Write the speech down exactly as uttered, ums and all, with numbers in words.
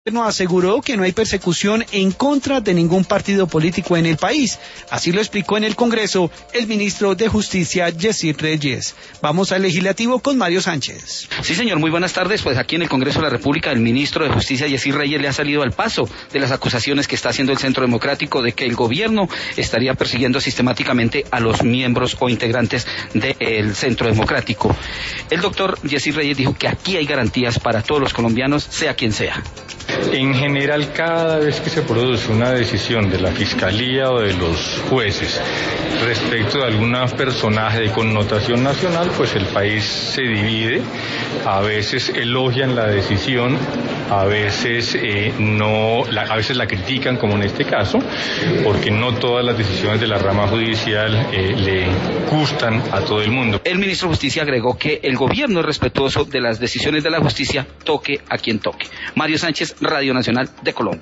No aseguró que no hay persecución en contra de ningún partido político en el país. Así lo explicó en el Congreso el ministro de Justicia, Yesir Reyes. Vamos al legislativo con Mario Sánchez. Sí, señor, muy buenas tardes. Pues aquí en el Congreso de la República, el ministro de Justicia, Yesir Reyes, le ha salido al paso de las acusaciones que está haciendo el Centro Democrático de que el gobierno estaría persiguiendo sistemáticamente a los miembros o integrantes del Centro Democrático. El doctor Yesir Reyes dijo que aquí hay garantías para todos los colombianos, sea quien sea. En general, cada vez que se produce una decisión de la Fiscalía o de los jueces respecto de algún personaje de connotación nacional, pues el país se divide. A veces elogian la decisión, a veces eh, no, la, a veces la critican, como en este caso, porque no todas las decisiones de la rama judicial eh, le gustan a todo el mundo. El ministro de Justicia agregó que el gobierno es respetuoso de las decisiones de la justicia, toque a quien toque. Mario Sánchez, Radio Nacional de Colombia.